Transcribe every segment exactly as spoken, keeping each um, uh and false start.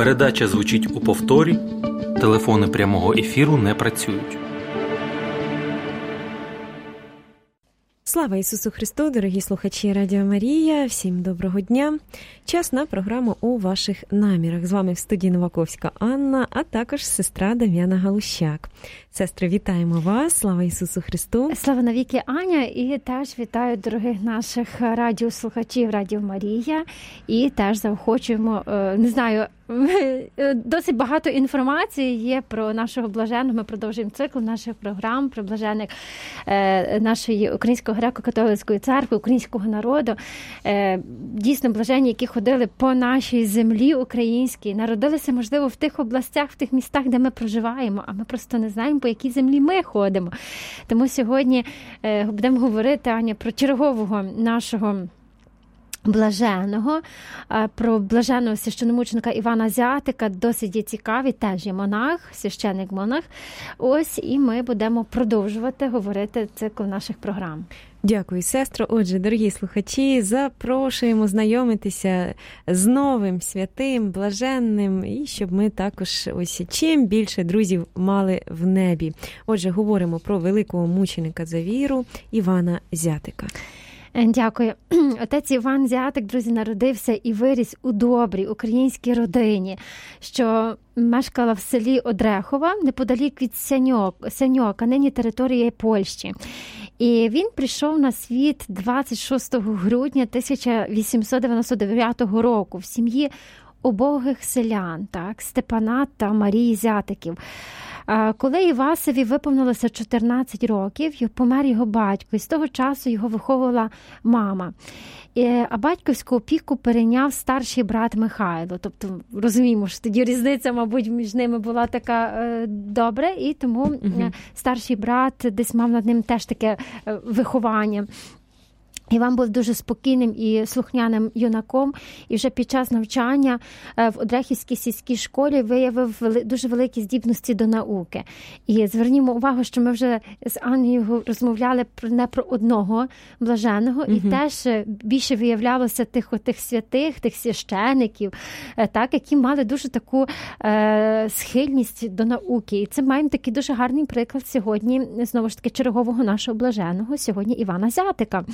Передача звучить у повторі. Телефони прямого ефіру не працюють. Слава Ісусу Христу, дорогі слухачі Радіо Марія, всім доброго дня. Час на програму «У ваших намірах». З вами в студії Новаковська Анна, а також сестра Дем'яна Галущак. Сестри, вітаємо вас, слава Ісусу Христу. Слава навіки, Аня, і теж вітаю дорогих наших радіослухачів Радіо Марія, і теж заохочуємо, не знаю, досить багато інформації є про нашого блаженного. Ми продовжуємо цикл наших програм про блажених нашої Української греко-католицької церкви, українського народу. Дійсно, блажені, які ходили по нашій землі українській, народилися, можливо, в тих областях, в тих містах, де ми проживаємо, а ми просто не знаємо, по якій землі ми ходимо. Тому сьогодні будемо говорити, Аня, про чергового нашого блаженого, про блаженого священомученика Івана Зятика, досить є цікавий, теж є монах, священик-монах. Ось, і ми будемо продовжувати говорити цикл наших програм. Дякую, сестро. Отже, дорогі слухачі, запрошуємо знайомитися з новим святим, блаженним, і щоб ми також ось чим більше друзів мали в небі. Отже, говоримо про великого мученика за віру Івана Зятика. Дякую. Отець Іван Зятик, друзі, народився і виріс у добрій українській родині, що мешкала в селі Одрехова, неподалік від Сяньок, Сяньока, нині території Польщі. І він прийшов на світ двадцять шостого грудня тисяча вісімсот дев'яносто дев'ятого року в сім'ї убогих селян, так, Степана та Марії Зятиків. Коли Івасові виповнилося чотирнадцять років, помер його батько, і з того часу його виховувала мама. А батьківську опіку перейняв старший брат Михайло. Тобто, розуміємо, що тоді різниця, мабуть, між ними була така е, добра, і тому угу. старший брат десь мав над ним теж таке е, виховання. Іван був дуже спокійним і слухняним юнаком, і вже під час навчання в Одрехівській сільській школі виявив дуже великі здібності до науки. І звернімо увагу, що ми вже з Аннією розмовляли не про одного блаженого, угу. і теж більше виявлялося тих, тих святих, тих священиків, так, які мали дуже таку е, схильність до науки. І це маємо такий дуже гарний приклад сьогодні, знову ж таки, чергового нашого блаженого, сьогодні Івана Зятика.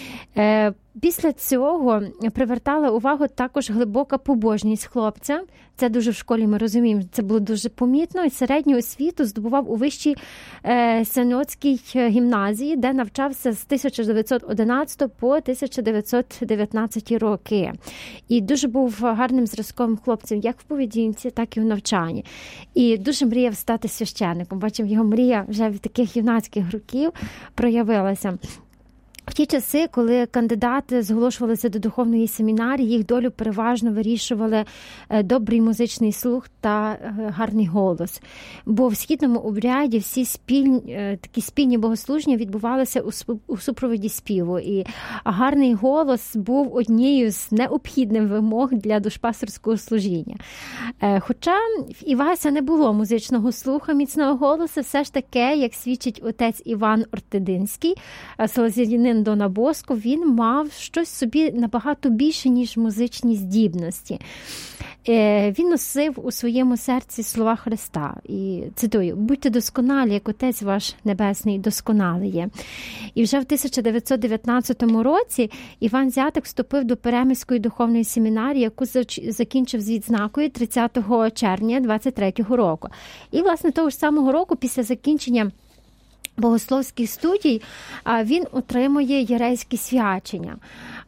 Після цього привертала увагу також глибока побожність хлопця. Це дуже в школі, ми розуміємо, це було дуже помітно. І середню освіту здобував у вищій е, Сяньоцькій гімназії, де навчався з тисяча дев'ятсот одинадцятого по тисяча дев'ятсот дев'ятнадцятий роки. І дуже був гарним зразковим хлопцем, як в поведінці, так і в навчанні. І дуже мріяв стати священником. Бачимо, його мрія вже від таких юнацьких років проявилася. В ті часи, коли кандидати зголошувалися до духовної семінарії, їх долю переважно вирішували добрий музичний слух та гарний голос. Бо в східному обряді всі спільні, такі спільні богослужіння відбувалися у супроводі співу. І гарний голос був однією з необхідних вимог для душпастерського служіння. Хоча в Івася не було музичного слуха, міцного голосу, все ж таки, як свідчить отець Іван Ортединський, салезянин Дона Боско, він мав щось собі набагато більше, ніж музичні здібності. Він носив у своєму серці слова Христа. І цитую: «Будьте досконалі, як Отець ваш Небесний досконалий є». І вже в тисяча дев'ятсот дев'ятнадцятому році Іван Зятик вступив до Перемиської духовної семінарії, яку закінчив з відзнакою тридцятого червня двадцять третього року. І, власне, того ж самого року, після закінчення богословських студій, він отримує єрейське свячення.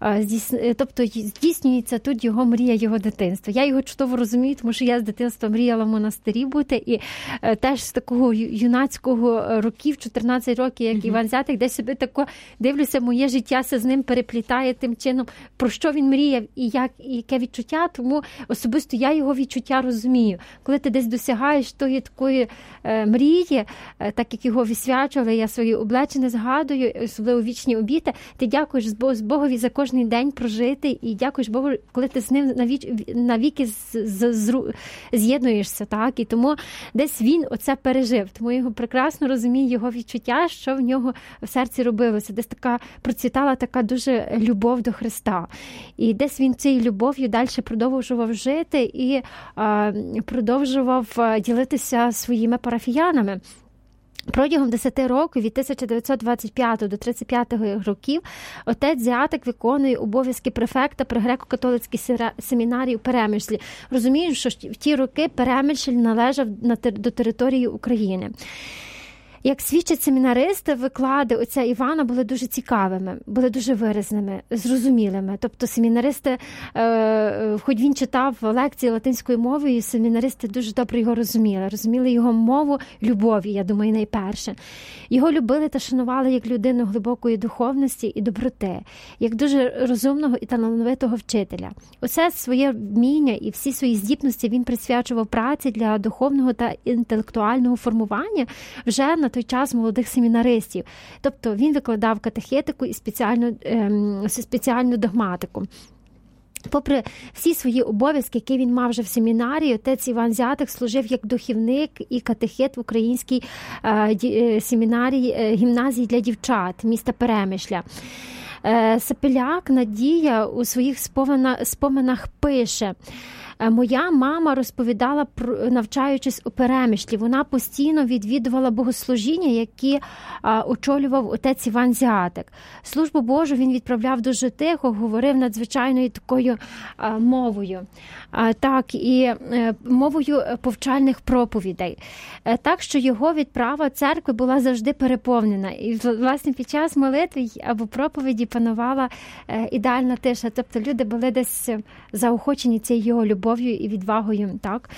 Тобто здійснюється тут його мрія, його дитинства. Я його чудово розумію, тому що я з дитинства мріяла в монастирі бути, і теж з такого юнацького років, чотирнадцять років, як mm-hmm. Іван Зятик, десь собі тако дивлюся, моє життя се з ним переплітає тим чином, про що він мріяв і, як, і яке відчуття, тому особисто я його відчуття розумію. Коли ти десь досягаєш тої такої е, мрії, е, так як його висвячували, я свої облечення згадую, особливо вічні обіти, ти дякуєш з Богові за кожен кожний день прожити, і дякуєш Богу, коли ти з ним навіки, навіки з, з, з, з'єднуєшся, так? І тому десь він оце пережив. Тому я його прекрасно розумію, його відчуття, що в нього в серці робилося. Десь така процвітала така дуже любов до Христа. І десь він цією любов'ю далі продовжував жити і а, продовжував ділитися своїми парафіянами. Протягом десяти років, від тисяча дев'ятсот двадцять п'ятого до тридцять п'ятого років, отець Зятик виконує обов'язки префекта при греко-католицькій семінарії у Перемишлі. Розумію, що в ті роки Перемишль належав до території України. Як свідчать семінаристи, виклади отця Івана були дуже цікавими, були дуже виразними, зрозумілими. Тобто семінаристи, е, хоч він читав лекції латинською мовою, семінаристи дуже добре його розуміли. Розуміли його мову любові, я думаю, найперше. Його любили та шанували як людину глибокої духовності і доброти, як дуже розумного і талановитого вчителя. Усе своє вміння і всі свої здібності він присвячував праці для духовного та інтелектуального формування вже на той час молодих семінаристів. Тобто він викладав катехетику і спеціальну, ем, спеціальну догматику. Попри всі свої обов'язки, які він мав вже в семінарії, отець Іван Зятик служив як духівник і катехет в українській е, семінарії, е, гімназії для дівчат міста Перемишля. Е, Сапеляк Надія у своїх споминах, споминах пише: «Моя мама розповідала, про, навчаючись у Перемишлі, вона постійно відвідувала богослужіння, які а, очолював отець Іван Зятик. Службу Божу він відправляв дуже тихо, говорив надзвичайною такою а, мовою, а, так, і а, мовою повчальних проповідей. А, так, що його відправа церкви була завжди переповнена. І, власне, під час молитви або проповіді панувала а, ідеальна тиша. Тобто люди були десь заохочені цією його любов'ю і відвагою. Так?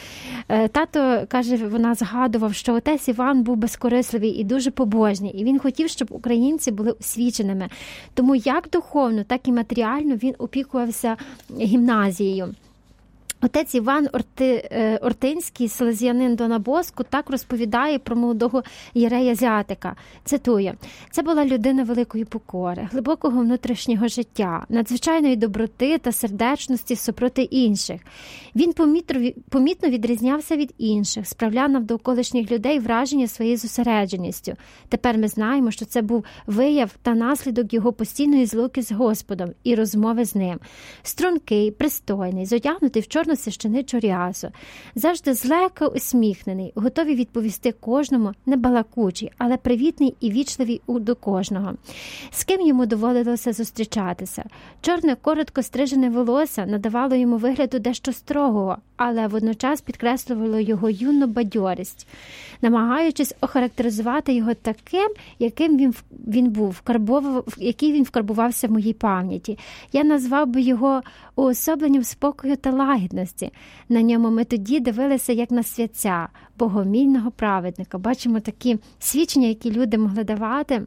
Тато, каже, вона згадував, що отець Іван був безкорисливий і дуже побожний, і він хотів, щоб українці були освіченими. Тому як духовно, так і матеріально він опікувався гімназією. Отець Іван Орти, Ортинський, селезіянин Дона Боско, так розповідає про молодого єрея Зятика. Цитую: «Це була людина великої покори, глибокого внутрішнього життя, надзвичайної доброти та сердечності супроти інших. Він помітно відрізнявся від інших, справляв на довколишніх людей враження своєю зосередженістю. Тепер ми знаємо, що це був вияв та наслідок його постійної злуки з Господом і розмови з ним. Стрункий, пристойний, зодягнутий в чорну священичу рясу, завжди злегка усміхнений, готовий відповісти кожному, не балакучий, але привітний і вічливий до кожного. З ким йому доводилося зустрічатися? Чорне, коротко стрижене волосся надавало йому вигляду дещо строгого, але водночас підкреслювало його юну бадьорість, намагаючись охарактеризувати його таким, яким він, він був, вкарбовав, який він вкарбувався в моїй пам'яті. Я назвав би його уособленням спокою та лагідності. На ньому ми тоді дивилися як на святця, богомільного праведника». Бачимо такі свідчення, які люди могли давати,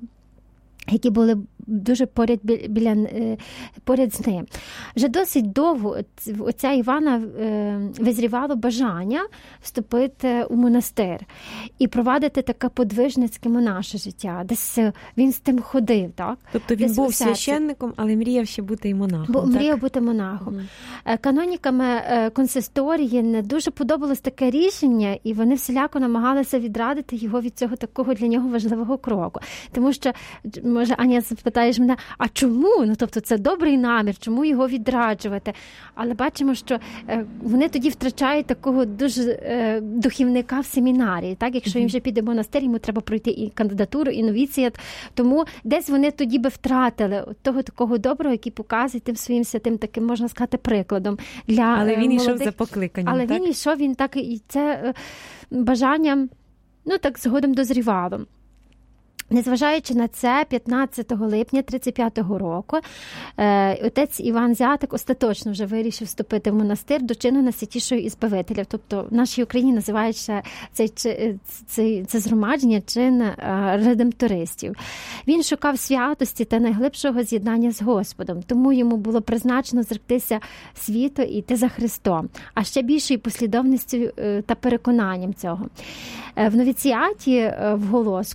які були дуже поряд, біля, поряд з ним. Вже досить довго отця Івана визрівало бажання вступити у монастир і провадити таке подвижницьке монаше життя. Десь він з тим ходив, так? Тобто він Десь був священником, але мріяв ще бути і монахом. Бо мріяв бути монахом. Угу. Каноніками консисторії не дуже подобалось таке рішення, і вони всіляко намагалися відрадити його від цього такого для нього важливого кроку. Тому що, може, Аня запитаєш мене, а чому? Ну, тобто це добрий намір, чому його відраджувати? Але бачимо, що вони тоді втрачають такого дуже духівника в семінарії. Так? Якщо їм вже піде в монастир, йому треба пройти і кандидатуру, і новіціат. Тому десь вони тоді би втратили того такого доброго, який показує тим своїм святим таким, можна сказати, прикладом. Для Але він молодих... йшов за покликанням, Але так? він йшов, він так, і це бажання, ну так, згодом дозрівало. Незважаючи на це, п'ятнадцятого липня тридцять п'ятого року отець Іван Зятик остаточно вже вирішив вступити в монастир до чину Найсвятішого Ізбавителя. Тобто в нашій Україні називають ще цей, цей, це згромадження чин редемтористів. Він шукав святості та найглибшого з'єднання з Господом, тому йому було призначено зректися світу і йти за Христом, а ще більшою послідовністю та переконанням цього. В новіціаті в Голоску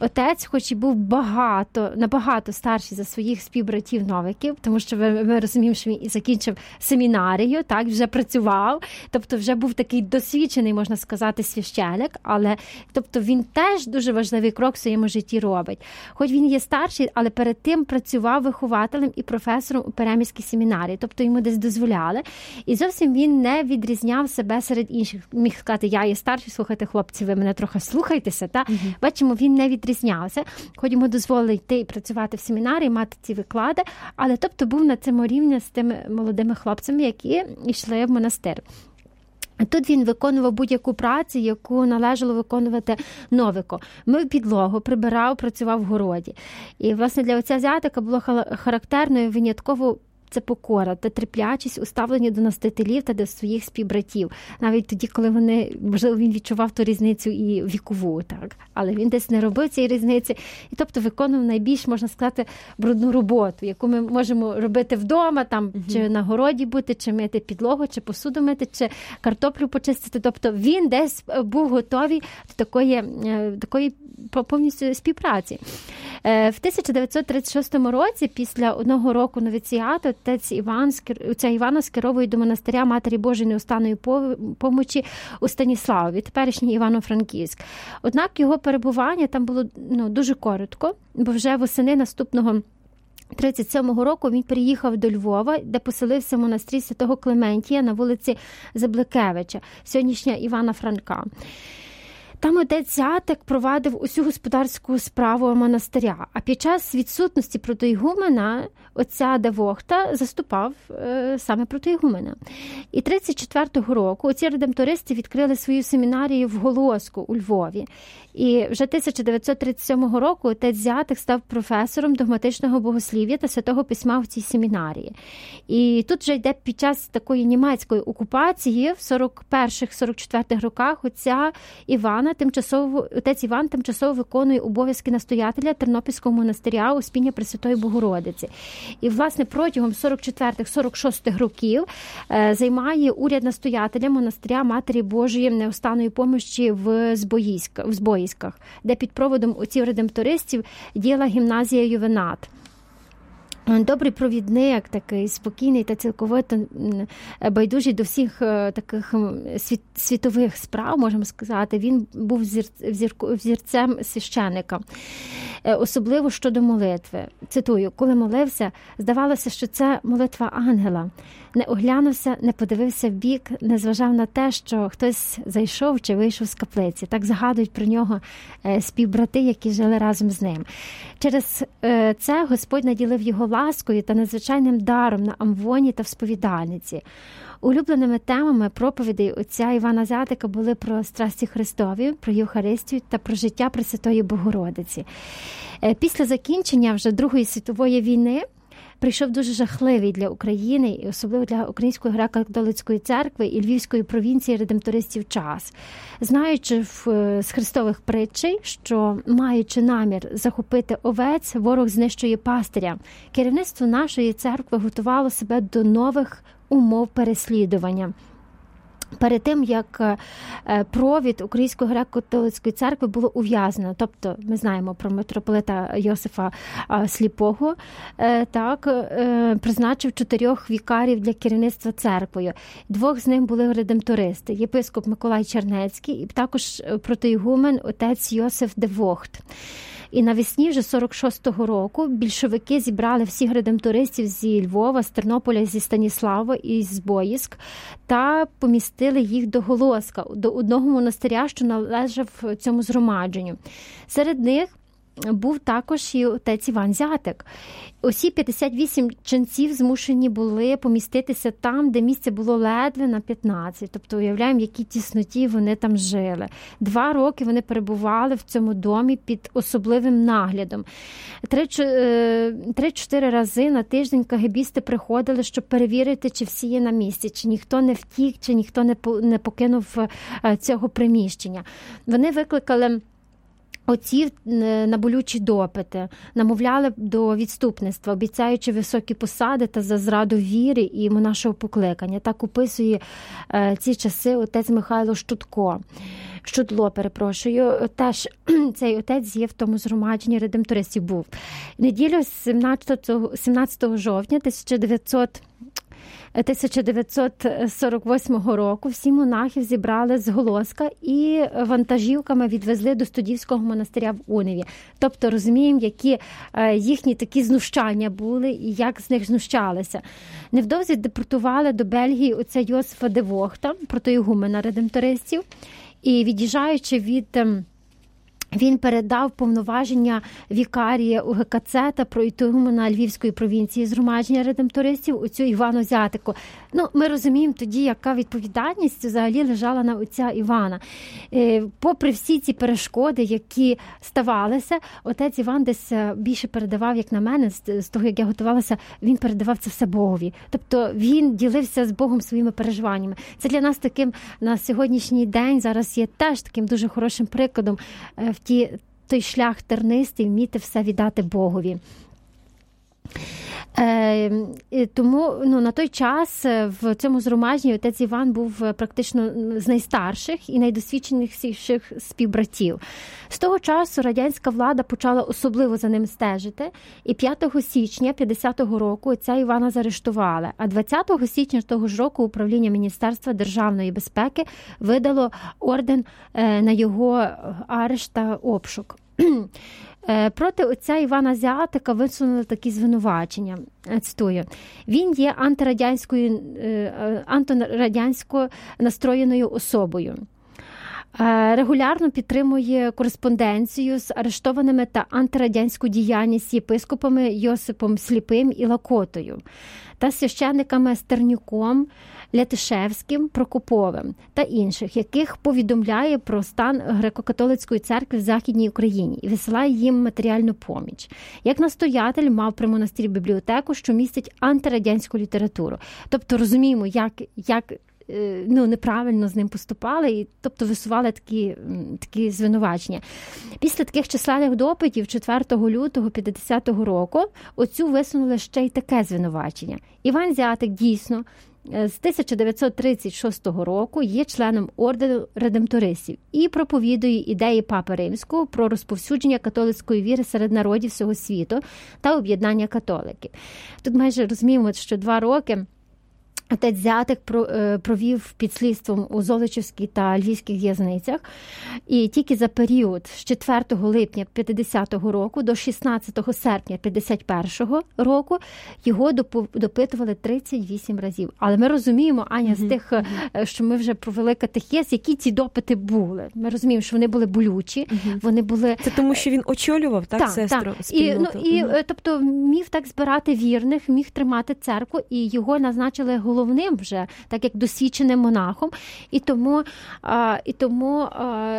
отець, хоч і був багато, набагато старший за своїх співбратів-новиків, тому що ми, ми розуміємо, що він і закінчив семінарію, так, вже працював, тобто вже був такий досвідчений, можна сказати, священик, але тобто він теж дуже важливий крок в своєму житті робить. Хоч він є старший, але перед тим працював вихователем і професором у Переміській семінарії, тобто йому десь дозволяли. І зовсім він не відрізняв себе серед інших. Міг сказати, я є старший, слухайте, хлопці, ви мене трохи слухайтеся. Та? Угу. Бачимо, він не відрізнявся. Хоч йому дозволили йти і працювати в семінарії, мати ці виклади, але тобто був на цьому рівні з тими молодими хлопцями, які йшли в монастир. Тут він виконував будь-яку працю, яку належало виконувати новику. Мив підлогу, прибирав, працював в городі. І, власне, для отця Зятика було характерною винятково це покора та терплячість у ставленні до настителів та до своїх співбратів. Навіть тоді, коли вони, можливо, він відчував ту різницю і вікову, так. Але він десь не робив цієї різниці. І тобто виконував найбільш, можна сказати, брудну роботу, яку ми можемо робити вдома, там, угу. чи на городі бути, чи мити підлогу, чи посуду мити, чи картоплю почистити. Тобто він десь був готовий до такої, такої повністю співпраці. В тисяча дев'ятсот тридцять шостому році, після одного року новіціату, отець Іван, отця Івана скеровує до монастиря Матері Божої Неустанної помочі у Станіславові, теперішній Івано-Франківськ. Однак його перебування там було ну, дуже коротко, бо вже восени наступного тридцять сьомого року він приїхав до Львова, де поселився в монастирі Святого Клементія на вулиці Забликевича, сьогоднішня Івана Франка. Там отець Зятик провадив усю господарську справу монастиря, а під час відсутності протоігумена отця Девохта заступав е, саме протоігумена. І тридцять четвертого року оці редемтористи відкрили свою семінарію в Голоску у Львові. І вже тисяча дев'ятсот тридцять сьомого року отець Зятик став професором догматичного богослів'я та святого письма в цій семінарії. І тут вже йде під час такої німецької окупації в сорок перших - сорок четвертих роках отця Івана тимчасово, отець Іван тимчасово виконує обов'язки настоятеля Тернопільського монастиря Успіння Пресвятої Богородиці. І, власне, протягом сорок четвертих - сорок шостих років е, займає уряд настоятеля монастиря Матері Божої Неустанної помощі в Збоїськах, в Збоїськах, де під проводом отців редемтористів діяла гімназія Ювенат. Добрий провідник, такий спокійний та цілковито байдужий до всіх таких світових справ, можемо сказати. Він був взірцем священика, особливо щодо молитви. Цитую, коли молився, здавалося, що це молитва ангела. Не оглянувся, не подивився в бік, не зважав на те, що хтось зайшов чи вийшов з каплиці. Так згадують про нього співбрати, які жили разом з ним. Через це Господь наділив його ласкою та надзвичайним даром на амвоні та в сповідальниці. Улюбленими темами проповідей отця Івана Зятика були про страсті Христові, про Євхаристію та про життя Пресвятої Богородиці. Після закінчення вже Другої світової війни прийшов дуже жахливий для України і особливо для Української греко-католицької церкви і Львівської провінції редемтористів час. Знаючи в, з Христових притчей, що, маючи намір захопити овець, ворог знищує пастиря, керівництво нашої церкви готувало себе до нових умов переслідування. Перед тим, як провід Української греко-католицької церкви було ув'язнено, тобто ми знаємо про митрополита Йосифа Сліпого, так, призначив чотирьох вікарів для керівництва церквою. Двох з них були редемтористи, єпископ Миколай Чернецький і також протоігумен отець Йосиф Девохт. І навесні вже сорок шостого року більшовики зібрали всіх редемтористів зі Львова, з Тернополя, зі Станіслава і з Збоїськ та помістили їх до Голоска, до одного монастиря, що належав цьому згромадженню. Серед них був також і отець Іван Зятик. Усі п'ятдесят вісім ченців змушені були поміститися там, де місце було ледве на п'ятнадцять. Тобто, уявляємо, в якій тісноті вони там жили. Два роки вони перебували в цьому домі під особливим наглядом. Три-чотири рази на тиждень кагебісти приходили, щоб перевірити, чи всі є на місці, чи ніхто не втік, чи ніхто не покинув цього приміщення. Вони викликали отців на болючі допити, намовляли до відступництва, обіцяючи високі посади та за зраду віри і монашого покликання. Так описує е, ці часи отець Михайло Штутко. Щудло, перепрошую, теж цей отець є в тому згромадженні редемтористів був. Неділю сімнадцятого жовтня тисяча дев'ятсот сорок восьмого року всі монахів зібрали з Голоска і вантажівками відвезли до Студівського монастиря в Уневі. Тобто розуміємо, які їхні такі знущання були і як з них знущалися. Невдовзі депортували до Бельгії отця Йосифа де Вохта, протоігумена редемтористів, і від'їжджаючи від... Він передав повноваження вікарія у ГКЦ та протоігумена Львівської провінції згромадження редемтористів оцю Івану Зятику. Ну, ми розуміємо тоді, яка відповідальність взагалі лежала на отця Івана. Попри всі ці перешкоди, які ставалися, отець Іван десь більше передавав, як на мене, з того, як я готувалася, він передавав це все Богові. Тобто він ділився з Богом своїми переживаннями. Це для нас таким на сьогоднішній день зараз є теж таким дуже хорошим прикладом в ті, той шлях тернистий, вміти все віддати Богові. Е, тому ну, на той час в цьому згромадженні отець Іван був практично з найстарших і найдосвідченіших співбратів. З того часу радянська влада почала особливо за ним стежити, і п'ятого січня п'ятдесятого року отця Івана заарештували, а двадцятого січня того ж року управління Міністерства державної безпеки видало орден на його арешт та обшук. Проти отця Івана Зятика висунули такі звинувачення. Цитую. Він є антирадянською, антирадянсько настроєною особою. Регулярно підтримує кореспонденцію з арештованими та антирадянську діяльність єпископами Йосипом Сліпим і Лакотою та священниками Стернюком, Лятишевським, Прокоповим та інших, яких повідомляє про стан греко-католицької церкви в Західній Україні і висилає їм матеріальну поміч. Як настоятель мав при монастирі бібліотеку, що містить антирадянську літературу. Тобто розуміємо, як, як ну, неправильно з ним поступали, і, тобто висували такі, такі звинувачення. Після таких численних допитів четвертого лютого п'ятдесятого року отцю висунули ще й таке звинувачення. Іван Зятик дійсно з тисяча дев'ятсот тридцять шостого року є членом ордену редемтористів і проповідує ідеї Папи Римського про розповсюдження католицької віри серед народів всього світу та об'єднання католиків. Тут майже розуміємо, що два роки отець Зятик провів під слідством у Золочівській та Львівських в'язницях, і тільки за період з четвертого липня п'ятдесятого року до шістнадцятого серпня п'ятдесят першого року його допитували тридцять вісім разів. Але ми розуміємо, Аня, з тих, що ми вже провели катехез, які ці допити були. Ми розуміємо, що вони були болючі, вони були... Це тому, що він очолював, так, так сестру, так. спільноту? І, ну, і, угу. Тобто міг так збирати вірних, міг тримати церкву, і його назначили головою головним вже, так як досвідченим монахом, і тому, а, і тому а,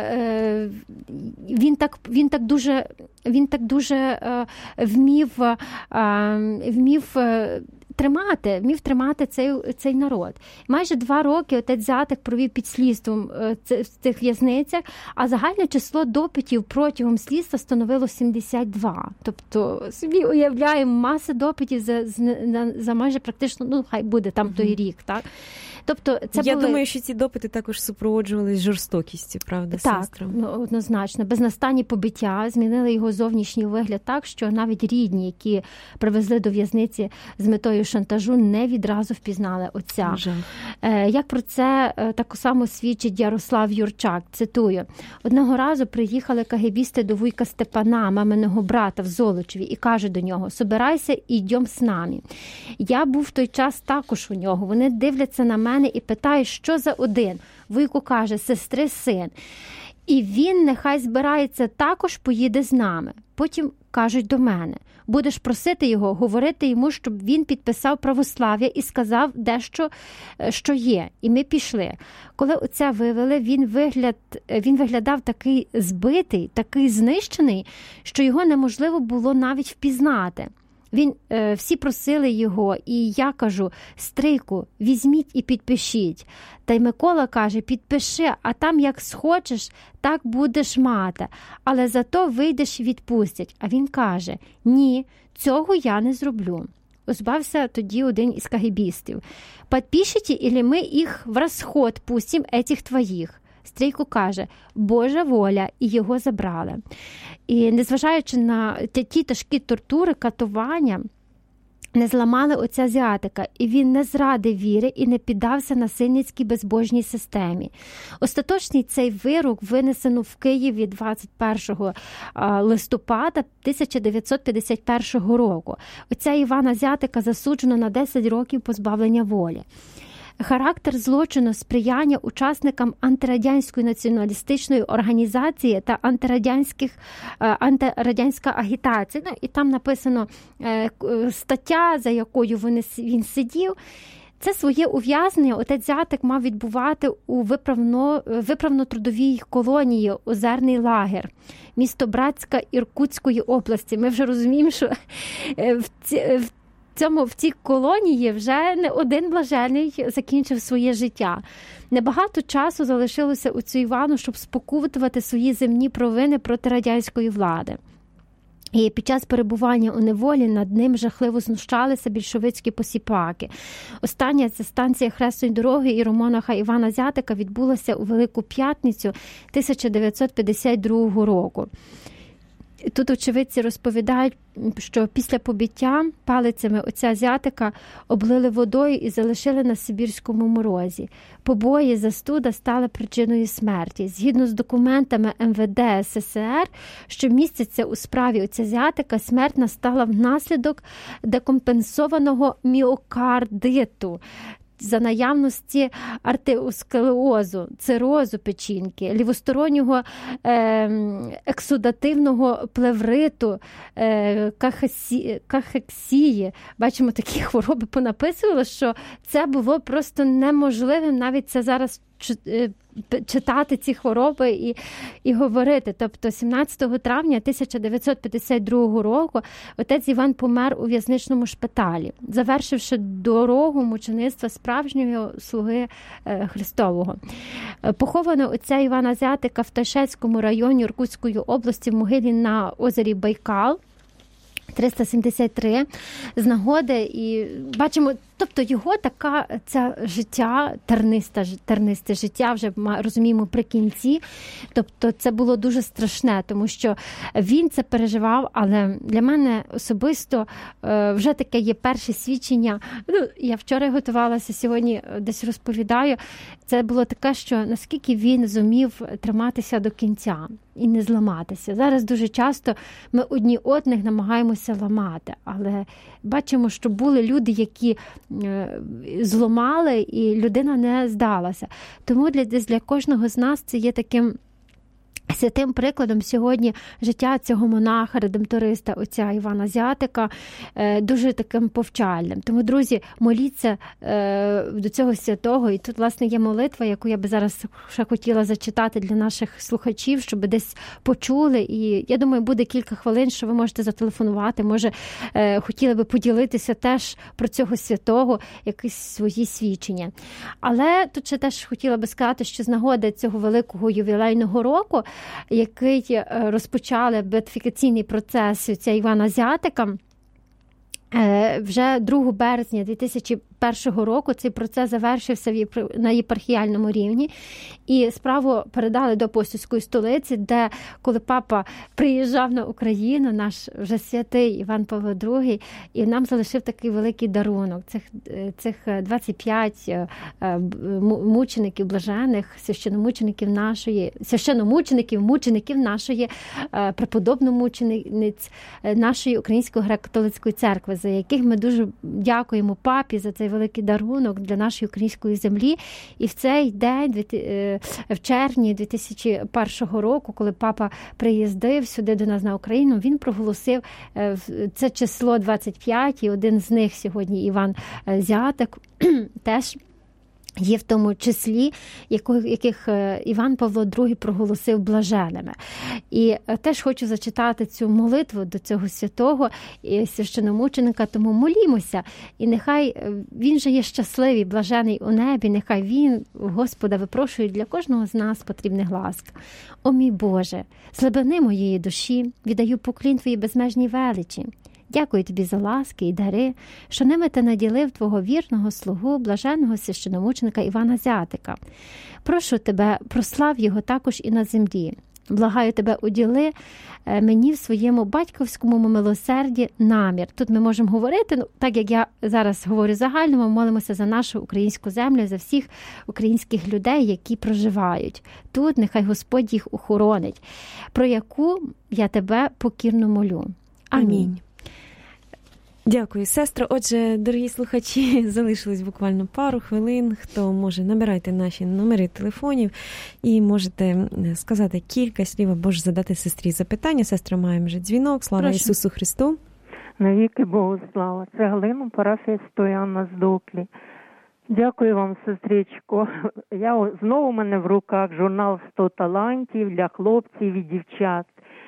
він так він так дуже він так дуже а, вмів а, вмів тримати, вмів тримати цей, цей народ. Майже два роки отець Зятик провів під слідством в цих в'язницях, а загальне число допитів протягом слідства становило сімдесят два. Тобто, собі уявляємо, маса допитів за, за, за майже практично, ну, хай буде там mm-hmm. той рік, так? Тобто, це Я були... думаю, що ці допити також супроводжувалися жорстокістю, правда, так, сестра? Так, ну, однозначно. Безнастанні побиття змінили його зовнішній вигляд так, що навіть рідні, які привезли до в'язниці з метою шантажу, не відразу впізнали отця. Е, як про це е, так само свідчить Ярослав Юрчак, цитую. Одного разу приїхали кагебісти до вуйка Степана, маминого брата в Золочеві, і кажуть до нього: «Собирайся і йдем з нами». Я був в той час також у нього. Вони дивляться на мене і питають, що за один. Вуйко каже: «Сестри, син». І він нехай збирається також, поїде з нами. Потім кажуть до мене: будеш просити його, говорити йому, щоб він підписав православ'я і сказав дещо, що є. І ми пішли. Коли оце вивели, він, вигляд, він виглядав такий збитий, такий знищений, що його неможливо було навіть впізнати. Він, е, всі просили його, і я кажу, Стрийку, візьміть і підпишіть. Та й Микола каже, підпиши, а там як схочеш, так будеш мати, але зато вийдеш і відпустять. А він каже, ні, цього я не зроблю. Озвався тоді один із кагебістів. «Подпишите, или ми їх в розход пустим, этих твоїх?» Стрийко каже, Божа воля, і його забрали. І незважаючи на ті тяжкі тортури, катування, не зламали отця азіатика, і він не зрадив віри і не піддався насильницькій безбожній системі. Остаточний цей вирок винесено в Києві двадцять першого листопада тисяча дев'ятсот п'ятдесят першого року. Отця Івана Азіатика засуджено на десять років позбавлення волі. Характер злочину сприяння учасникам антирадянської націоналістичної організації та антирадянських, антирадянська агітація. Ну, і там написано стаття, за якою він сидів. Це своє ув'язнення отець Зятик мав відбувати у виправно, виправно-трудовій колонії «Озерний лагер», місто Братська Іркутської області. Ми вже розуміємо, що в ці, в цьому, в цій колонії вже не один блажений закінчив своє життя. Небагато часу залишилося у цю Івану, щоб спокутувати свої земні провини проти радянської влади. І під час перебування у неволі над ним жахливо знущалися більшовицькі посіпаки. Остання ця станція Хресної дороги іеромонаха Івана Зятика відбулася у Велику П'ятницю тисяча дев'ятсот п'ятдесят другого року. Тут очевидці розповідають, що після побиття палицями отця Зятика облили водою і залишили на сибірському морозі. Побої, застуда стали причиною смерті. Згідно з документами ем ве де ес ес ер ер, що містяться у справі отця Зятика, смерть настала внаслідок декомпенсованого міокардиту за наявності артеріосклерозу, цирозу печінки, лівостороннього е, ексудативного плевриту, е, кахексі, кахексії. Бачимо, такі хвороби понаписували, що це було просто неможливим навіть це зараз читати ці хвороби і, і говорити. Тобто сімнадцятого травня тисяча дев'ятсот п'ятдесят другого року отець Іван помер у в'язничному шпиталі, завершивши дорогу мучеництва справжнього слуги Христового. Поховано отця Івана Азіатика в Тайшетському районі Іркутської області в могилі на озері Байкал, триста сімдесят три, з нагоди, і бачимо, тобто його така, це життя, тернисте, тернисте життя, вже розуміємо при кінці, тобто це було дуже страшне, тому що він це переживав, але для мене особисто вже таке є перше свідчення, ну, я вчора готувалася, сьогодні десь розповідаю, це було таке, що наскільки він зумів триматися до кінця і не зламатися. Зараз дуже часто ми одні одних намагаємося ламати, але бачимо, що були люди, які зламали, і людина не здалася. Тому для, для кожного з нас це є таким святим прикладом сьогодні життя цього монаха, редемториста, отця Івана Зятика, дуже таким повчальним. Тому, друзі, моліться до цього святого. І тут, власне, є молитва, яку я би зараз ще хотіла зачитати для наших слухачів, щоб десь почули. І я думаю, буде кілька хвилин, що ви можете зателефонувати. Може, хотіли би поділитися теж про цього святого, якісь свої свідчення. Але тут ще теж хотіла би сказати, що з нагоди цього великого ювілейного року, який розпочали беатифікаційний процес отця Івана Зятика, вже другого березня дві тисячі першого року цей процес завершився на єпархіальному рівні, і справу передали до апостольської столиці, де, коли папа приїжджав на Україну, наш вже святий Іван Павло другий, і нам залишив такий великий дарунок, цих, цих двадцять п'ять мучеників блажених, священномучеників нашої, священномучеників, мучеників нашої преподобномучениць нашої Української греко-католицької церкви, за яких ми дуже дякуємо папі за цей великий дарунок для нашої української землі. І в цей день, в червні дві тисячі першого року, коли папа приїздив сюди до нас на Україну, він проголосив це число двадцять п'ять, і один з них сьогодні Іван Зятик теж є в тому числі, яких Іван Павло другий проголосив блаженними. І теж хочу зачитати цю молитву до цього святого священомученика, тому молімося. І нехай він же є щасливий, блажений у небі, нехай він, Господа, випрошує для кожного з нас потрібних ласк. О мій Боже, з глибини моєї душі віддаю поклін Твоїй безмежній величі. Дякую Тобі за ласки і дари, що ними Ти наділив Твого вірного слугу, блаженного священомученика Івана Зятика. Прошу Тебе, прослав його також і на землі. Благаю Тебе, уділи мені в своєму батьківському милосерді намір. Тут ми можемо говорити, ну, так як я зараз говорю загально, ми молимося за нашу українську землю, за всіх українських людей, які проживають. Тут нехай Господь їх охоронить, про яку я Тебе покірно молю. Амінь. Амінь. Дякую, сестро. Отже, дорогі слухачі, залишилось буквально пару хвилин. Хто може, набирайте наші номери телефонів і можете сказати кілька слів або ж задати сестрі запитання. Сестра, маємо вже дзвінок. Слава Прошу. Ісусу Христу. Навіки Богу слава. Це Галина, парафія Стояна з Дуклі. Дякую вам, сестричко. Я, знову в мене в руках журнал сто талантів для хлопців і дівчат.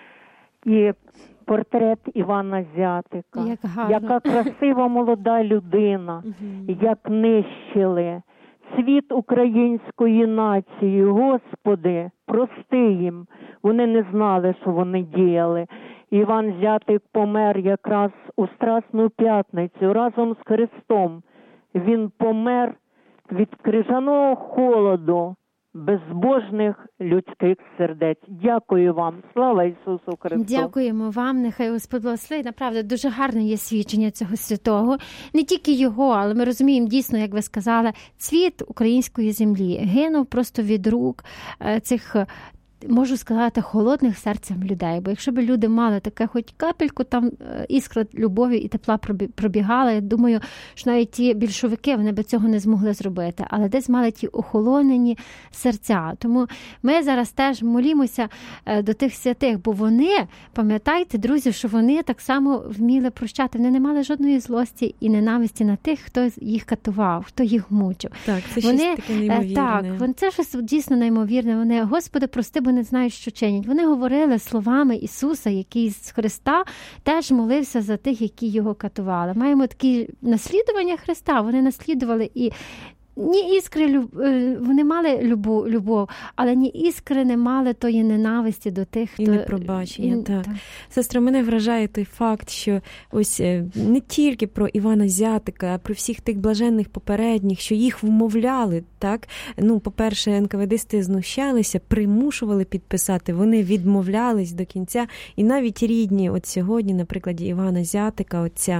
І портрет Івана Зятика. Як Яка красива молода людина, угу. Як нищили. Світ української нації, Господи, прости їм. Вони не знали, що вони діяли. Іван Зятик помер якраз у Страсну п'ятницю разом з Христом. Він помер від крижаного холоду, безбожних людських сердець. Дякую вам. Слава Ісусу Христу. Дякуємо вам. Нехай Господь благословить. Направду, дуже гарне є свідчення цього святого. Не тільки його, але ми розуміємо дійсно, як ви сказали, цвіт української землі гинув просто від рук цих, можу сказати, холодних серцем людей. Бо якщо б люди мали таке хоч капельку там іскра любові і тепла пробігала, я думаю, що навіть ті більшовики, вони б цього не змогли зробити. Але десь мали ті охолонені серця. Тому ми зараз теж молімося до тих святих, бо вони, пам'ятайте, друзі, що вони так само вміли прощати. Вони не мали жодної злості і ненависті на тих, хто їх катував, хто їх мучив. Так, це щось вони, таке неймовірне. Так, це щось дійсно неймовірне. Вони, Господи, прости, бо не знають, що чинять. Вони говорили словами Ісуса, який з Христа теж молився за тих, які його катували. Маємо такі наслідування Христа. Вони наслідували і ні іскри, вони мали любов, любов, але ні іскри не мали тої ненависті до тих, хто... І непробачення, і... так. так. Сестро, мене вражає той факт, що ось не тільки про Івана Зятика, а про всіх тих блаженних попередніх, що їх вмовляли, так? Ну, по-перше, ен ка ве дести знущалися, примушували підписати, вони відмовлялись до кінця. І навіть рідні, от сьогодні, на прикладі Івана Зятика, отця,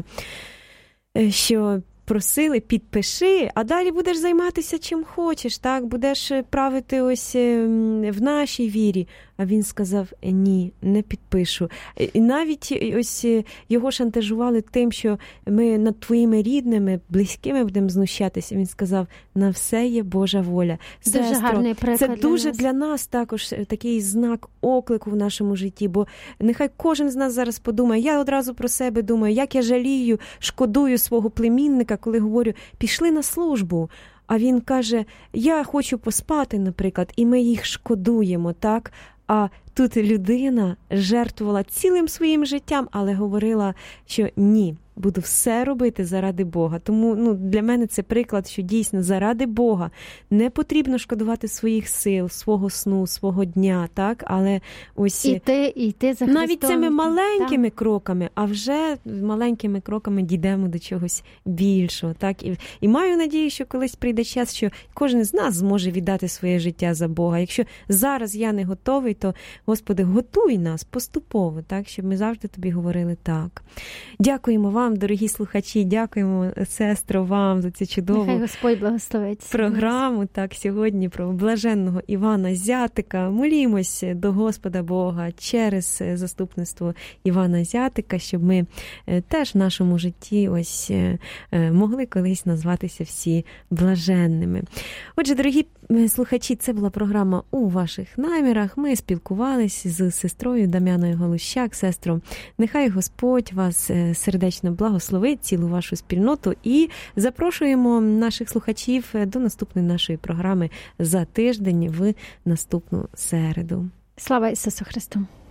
що... просили, підпиши, а далі будеш займатися чим хочеш, так? Будеш правити ось в нашій вірі. А він сказав, ні, не підпишу. І навіть ось його шантажували тим, що ми над твоїми рідними, близькими будемо знущатися. Він сказав, на все є Божа воля. Дуже Сестро, гарний приклад це для дуже нас. Для нас також такий знак оклику в нашому житті, бо нехай кожен з нас зараз подумає, я одразу про себе думаю, як я жалію, шкодую свого племінника, коли говорю, пішли на службу. А він каже, я хочу поспати, наприклад, і ми їх шкодуємо, так? А тут людина жертвувала цілим своїм життям, але говорила, що ні, буду все робити заради Бога. Тому ну, для мене це приклад, що дійсно заради Бога не потрібно шкодувати своїх сил, свого сну, свого дня, так? Але ось іти, іти за Христом. Навіть цими маленькими так. кроками, а вже маленькими кроками дійдемо до чогось більшого, так? І, і маю надію, що колись прийде час, що кожен з нас зможе віддати своє життя за Бога. Якщо зараз я не готовий, то, Господи, готуй нас поступово, так? Щоб ми завжди тобі говорили так. Дякуємо вам. Дорогі слухачі, дякуємо, сестро, вам за цю чудову Нехай Господь благословить програму. Так, сьогодні про блаженного Івана Зятика. Молімось до Господа Бога через заступництво Івана Зятика, щоб ми теж в нашому житті ось могли колись назватися всі блаженними. Отже, дорогі слухачі, це була програма «У ваших намірах». Ми спілкувалися з сестрою Дам'яною Галущак. Сестро, нехай Господь вас сердечно благословить цілу вашу спільноту і запрошуємо наших слухачів до наступної нашої програми за тиждень в наступну середу. Слава Ісусу Христу!